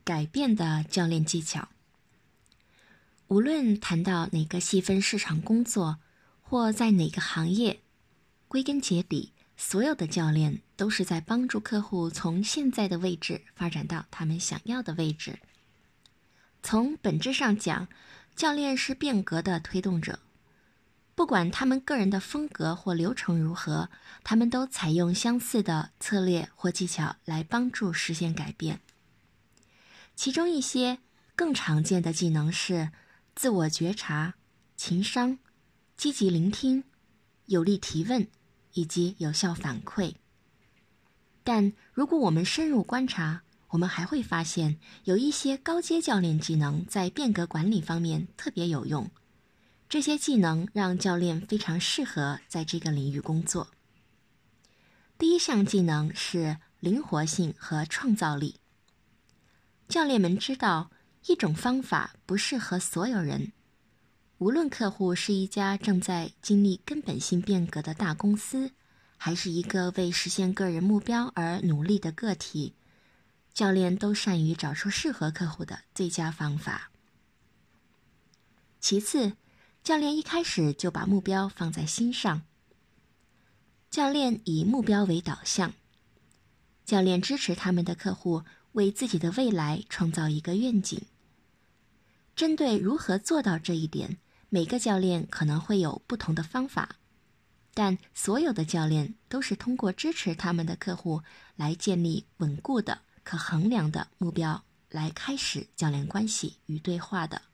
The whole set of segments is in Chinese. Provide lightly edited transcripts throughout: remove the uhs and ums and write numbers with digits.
改变的教练技巧。无论谈到哪个细分市场工作，或在哪个行业，归根结底，所有的教练都是在帮助客户从现在的位置发展到他们想要的位置。从本质上讲，教练是变革的推动者。不管他们个人的风格或流程如何，他们都采用相似的策略或技巧来帮助实现改变。其中一些更常见的技能是自我觉察、情商、积极聆听、有力提问以及有效反馈。但如果我们深入观察，我们还会发现有一些高阶教练技能在变革管理方面特别有用。这些技能让教练非常适合在这个领域工作。第一项技能是灵活性和创造力。教练们知道，一种方法不适合所有人。无论客户是一家正在经历根本性变革的大公司，还是一个为实现个人目标而努力的个体，教练都善于找出适合客户的最佳方法。其次，教练一开始就把目标放在心上。教练以目标为导向，教练支持他们的客户为自己的未来创造一个愿景。针对如何做到这一点，每个教练可能会有不同的方法，但所有的教练都是通过支持他们的客户来建立稳固的、可衡量的目标，来开始教练关系与对话的。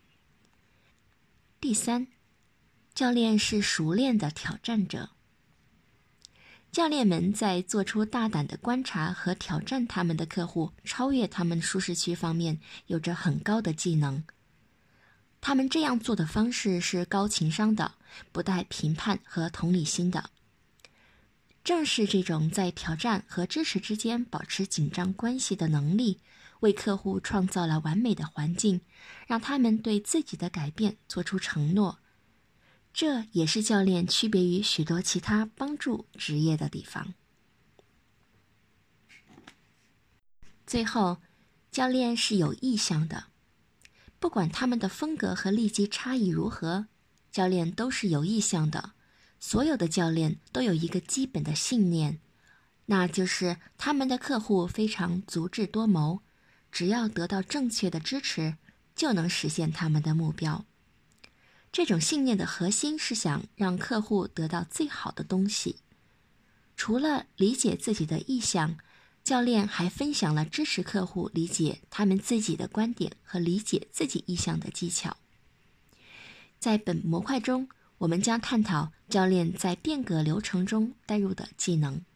第三，教练是熟练的挑战者。教练们在做出大胆的观察和挑战他们的客户超越他们舒适区方面有着很高的技能。他们这样做的方式是高情商的，不带评判和同理心的。正是这种在挑战和支持之间保持紧张关系的能力，为客户创造了完美的环境，让他们对自己的改变做出承诺。这也是教练区别于许多其他帮助职业的地方。最后，教练是有意向的。不管他们的风格和利基差异如何，教练都是有意向的。所有的教练都有一个基本的信念，那就是他们的客户非常足智多谋，只要得到正确的支持，就能实现他们的目标。这种信念的核心是想让客户得到最好的东西。除了理解自己的意向，教练还分享了支持客户理解他们自己的观点和理解自己意向的技巧。在本模块中，我们将探讨教练在变革流程中带入的技能。